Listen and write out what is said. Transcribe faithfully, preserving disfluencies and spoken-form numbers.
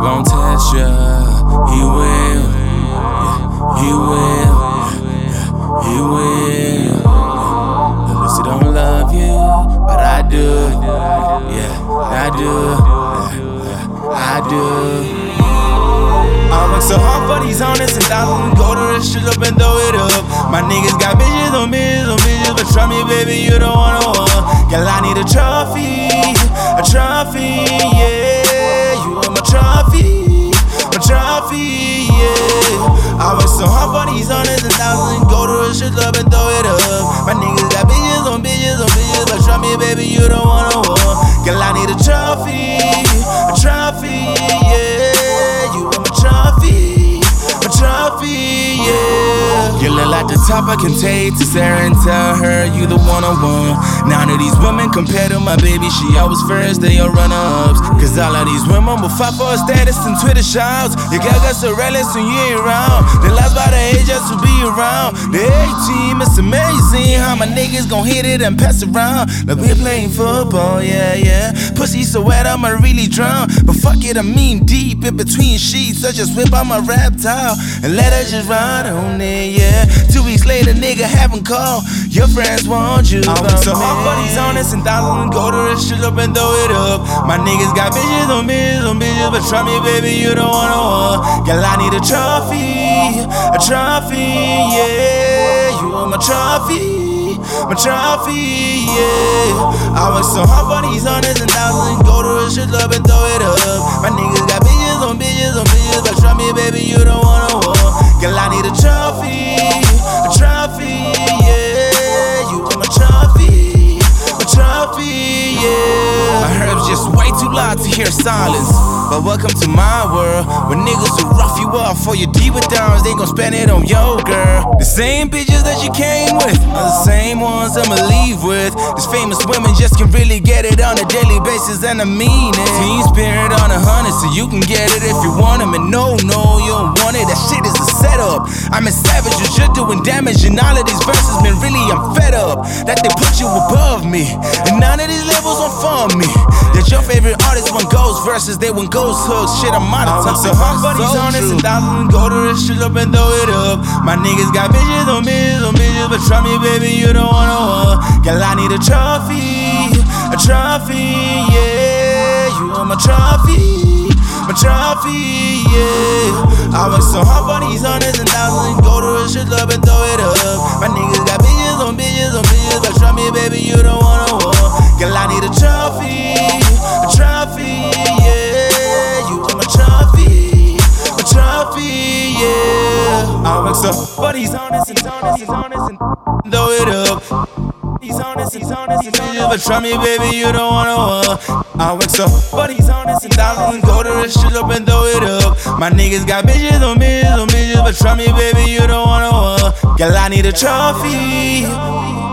gon' test ya. He will, yeah, he will, yeah, he will. Yeah. Lucy don't love you, but I do. Yeah, I do. Yeah, I do. I work so hard for these hundreds and thousands. Go to the strip up and throw it up. My niggas got bitches on bitches on bitches, but try me, baby, you don't wanna one. Girl, I need a trophy, a trophy, yeah. You are my trophy, my trophy, yeah. I work so hard for these hundreds and thousands. Go to the strip up and throw it up. My niggas got bitches on bitches on bitches, but try me, baby, you don't wanna one. Girl, I need a trophy, a trophy, yeah. You are my trophy, my trophy, yeah. You look like the top I can take to Sarah and tell her you the one-on-one. None of these women compare to my baby, she always first, they are runner-ups. Cause all of these women will fight for a status and Twitter shouts. Your girl got so reckless when you ain't around. They lost by the age just to be around. The A-team, it's amazing how my niggas gon' hit it and pass around. Like we're playing football, yeah, yeah. Pussy so wet, I'ma really drown. But fuck it, I mean deep in between sheets. I just whip out my reptile and let her just ride on it, yeah. Two weeks later, nigga haven't called. Your friends want you. I work so hard for these hundreds and thousands. Go to the strip up and throw it up. My niggas got bitches on bitches on bitches, but try me, baby, you don't wanna one. Girl, I need a trophy, a trophy, yeah. You are my trophy, my trophy, yeah. I work so hard for these hundreds and thousands. Go to the strip up and throw it up. My niggas got bitches on bitches on bitches, but try me, baby, you don't wanna one. Girl, I need a trophy, a trophy, yeah. You are my trophy, my trophy, yeah. My herbs just way too loud to hear silence. But welcome to my world, where niggas will rough you up for your D with downs. They gon' spend it on yo, girl. The same bitches that you came with are the same ones I'ma leave with. These famous women just can really get it on a daily basis, and I mean it. Team spirit on a hundred, so you can get it if you want them. And no, no, you don't want it. That shit is a setup. I'm a savage, you're doing damage, and all of these verses, man, really I'm fed up that they put you above me, and none of these labels won't fund me. That your favorite artist one goes versus they one ghost hooks. Shit, I'm out of time. So hard for these hundreds and thousands. Go to the strip up and throw it up. My niggas got bitches on bitches on bitches, but try me, baby, you don't wanna one. Girl, I need a trophy, a trophy, yeah. You are my trophy, my trophy, yeah. I work so hard for these hundreds and thousands. Go to the strip up and throw it up. My niggas got bitches on bitches on bitches, but try me, baby, you don't wanna one. Girl, I need a trophy, a trophy, yeah. You are my trophy, my trophy, yeah. I work so for these honest and honest and honest and throw it up. These honest, these honest, these honest, but try me, baby, you don't wanna one. I work so for these honest and thousands. Go to the strip up and throw it up. My niggas got bitches on bitches on bitches, but try me, baby, you don't wanna one. Girl, I need a trophy.